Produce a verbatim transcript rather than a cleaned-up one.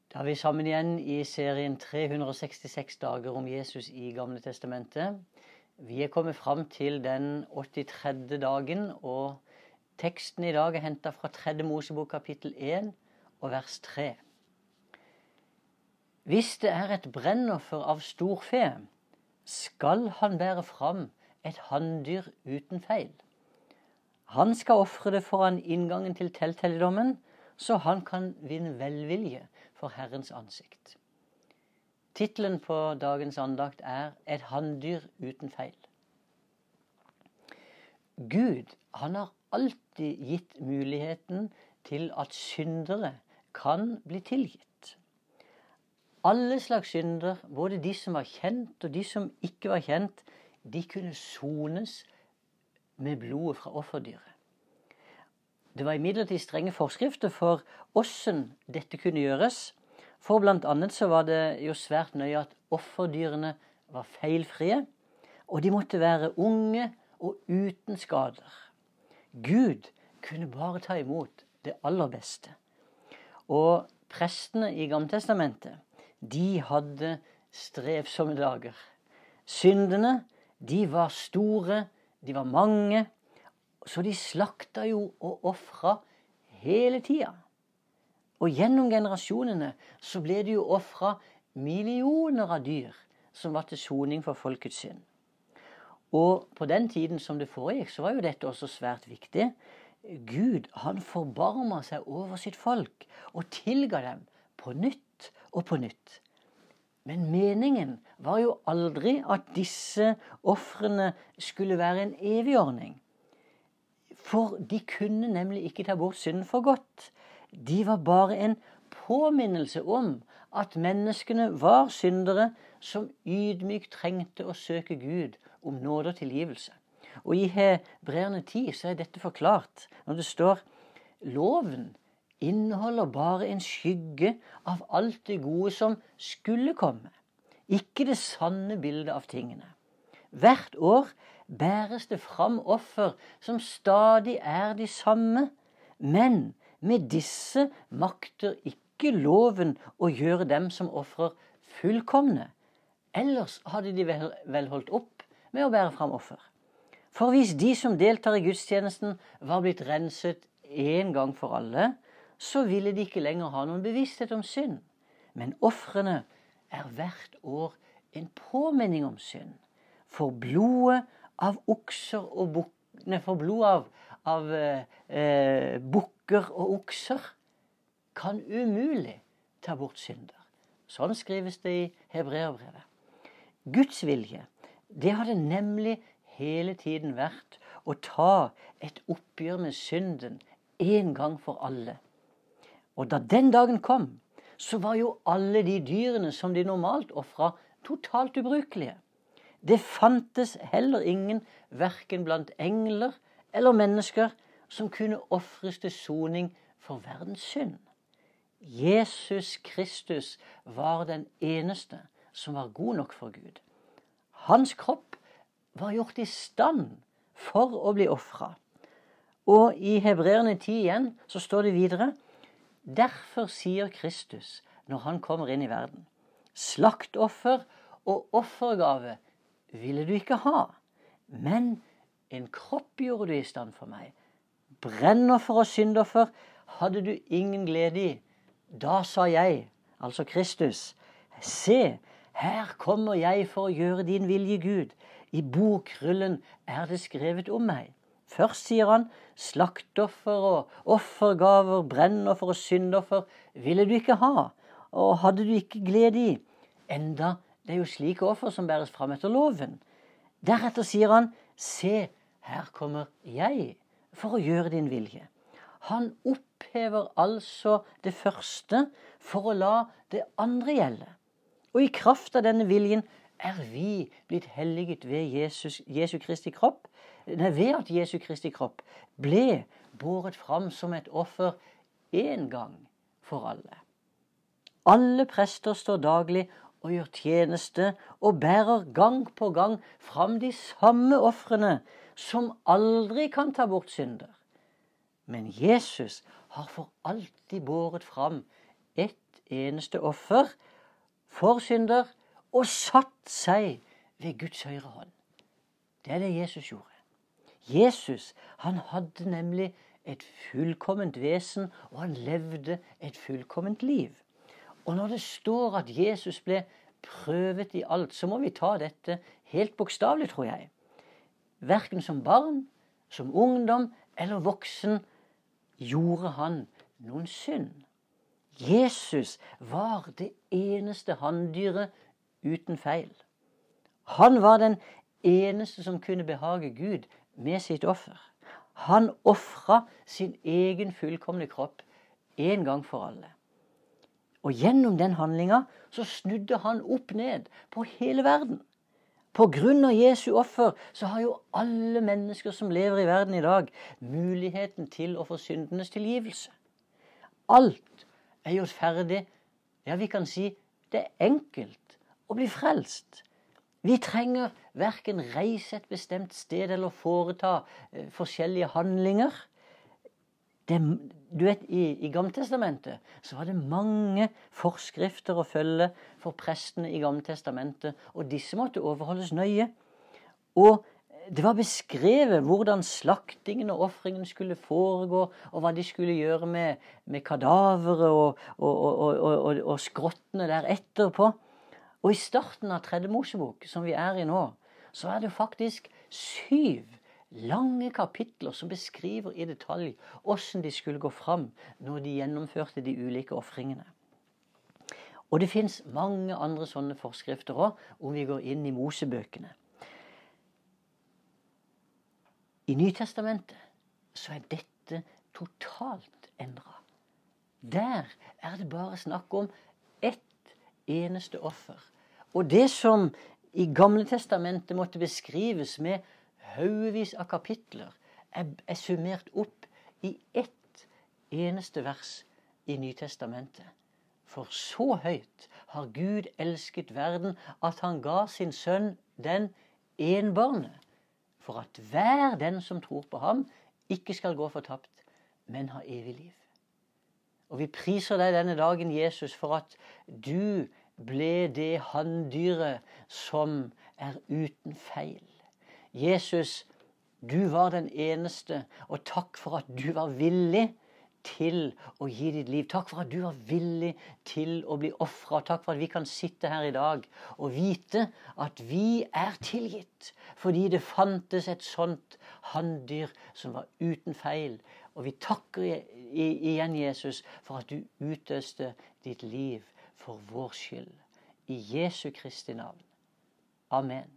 Da er vi sammen igjen i serien tre hundre og sekstiseks dager om Jesus i Gamle Testamentet. Vi er kommet fram til den åttitredje dagen, og teksten i dag er hentet fra tredje Mosebok kapittel én og vers tre. Hvis det er et brennoffer av storfe, skal han bære fram et handdyr uten feil. Han skal ofre det foran inngangen til telthelligdommen, så han kan vinne velvilje for Herrens ansikt. Titelen på dagens andakt er «Et handdyr uten feil». Gud, han har alltid gitt muligheten til at syndere kan bli tilgitt. Alle slags synder, både de som var kjent og de som ikke var kjent, de kunne sones med blodet fra offerdyret. Det var imidlertid strenge forskrifter for hvordan dette kunne gjøres. For blant annet så var det jo svært nøye at offerdyrene var feilfrie, og de måtte være unge og uten skader. Gud kunne bare ta imot det aller beste. Og prestene i Gamle Testamentet, de hadde strevsomme dager. Syndene, de var store, de var mange, så de slakta jo og offra hele tida. Og gjennom generasjonene så ble det jo offra millioner av dyr som var til soning for folkets synd. Og på den tiden som det foregikk, så var jo dette også svært viktig. Gud, han forbarma seg over sitt folk og tilga dem på nytt og på nytt. Men meningen var jo aldri at disse ofrene skulle være en evig ordning. For de kunne nemlig ikke ta bort synden for godt. De var bare en påminnelse om at menneskene var syndere som ydmykt trengte å søke Gud om nåde og tilgivelse. Og i Hebreerne ti så er dette forklart når det står: loven inneholder bare en skygge av alt det gode som skulle komme, ikke det sanne bildet av tingene. Hvert år bæres det fram offer som stadig er de samme, men med disse makter ikke loven å gjøre dem som offrer fullkomne. Ellers hadde de vel, vel holdt opp med å bære fram offer. For hvis de som deltar i gudstjenesten var blitt renset en gang for alle, så ville de ikke lenger ha noen bevissthet om synd. Men ofrene er hvert år en påminning om synd. For blodet av okser og buk, nei, for blodet av, av eh, bukker og okser kan umulig ta bort synder. Sånn skrives det i Hebreerbrevet. Guds vilje, det hadde nemlig hele tiden vært å ta et oppgjør med synden en gang for alle. Og da den dagen kom, så var jo alle de dyrene som de normalt offra totalt ubrukelige. Det fantes heller ingen, hverken blant engler eller mennesker, som kunne offres til soning for verdens synd. Jesus Kristus var den eneste som var god nok for Gud. Hans kropp var gjort i stand for å bli offra. Og i Hebreerne ti igjen så står det videre: derfor sier Kristus når han kommer inn i verden: slaktoffer og offergave ville du ikke ha, men en kropp gjorde du i stand for meg. Brennoffer og syndoffer hadde du ingen glede i. Da sa jeg, altså Kristus: se, her kommer jeg for å gjøre din vilje, Gud. I bokrullen er det skrevet om meg. Først sier han: slaktoffer og offergaver, brennoffer og syndoffer ville du ikke ha, og hadde du ikke glede i. Enda det er jo slike offer som bæres fram etter loven. Deretter sier han: se, her kommer jeg for å gjøre din vilje. Han opphever altså det første for å la det andre gjelde. Og i kraft av denne viljen er vi blitt helliget ved Jesus, Jesu Kristi kropp, nei, ved at Jesu Kristi kropp ble båret fram som et offer en gang for alle. Alle prester står daglig og gjør tjeneste og bærer gang på gang fram de samme ofrene som aldri kan ta bort synder. Men Jesus har for alltid båret fram ett eneste offer for synder, og satt seg ved Guds høyre hånd. Det er det Jesus gjorde. Jesus, han hadde nemlig et fullkomment vesen, og han levde et fullkomment liv. Og når det står at Jesus ble prøvet i alt, så må vi ta dette helt bokstavelig, tror jeg. Hverken som barn, som ungdom eller voksen gjorde han noen synd. Jesus var det eneste handdyret uten feil. Han var den eneste som kunne behage Gud med sitt offer. Han offra sin egen fullkomne kropp en gang for alle. Og gjennom den handlinga så snudde han opp ned på hele verden. På grunn av Jesu offer så har jo alle mennesker som lever i verden i dag muligheten til å få syndenes tilgivelse. Alt er gjort ferdig. Ja, vi kan si det er enkelt å bli frelst. Vi trenger hverken reise et bestemt sted eller foreta eh, forskjellige handlinger. Det, du vet, i, i Gammeltestamentet så var det mange forskrifter å følge for prestene i Gammeltestamentet, og disse måtte overholdes nøye. Og det var beskrevet hvordan slaktingen og offringen skulle foregå, og hva de skulle gjøre med, med kadavere og, og, og, og, og, og skrottene der etterpå. Og i starten av tredje Mosebok, som vi er i nå, så er det faktisk syv lange kapitler som beskriver i detalj hvordan de skulle gå fram når de gjennomførte de ulike offringene. Og det finnes mange andre sånne forskrifter også, om vi går inn i Mosebøkene. I Nytestamentet så er dette totalt endret. Der er det bare snakk om ett eneste offer. Og det som i Gamle Testamentet måtte beskrives med haugevis av kapitler, er, er summert opp i ett eneste vers i Nytestamentet. For så høyt har Gud elsket verden at han ga sin sønn den enbårne, for at hver den som tror på ham ikke skal gå fortapt, men ha evig liv. Og vi priser deg denne dagen, Jesus, for at du ble det handdyret som er uten feil. Jesus, du var den eneste, og takk for at du var villig til å gi ditt liv. Takk for at du var villig til å bli offret, og takk for at vi kan sitte her i dag og vite at vi er tilgitt, fordi det fantes et sånt handdyr som var uten feil. Og vi takker igjen, Jesus, for at du utøste ditt liv for vår skyld. I Jesu Kristi navn. Amen.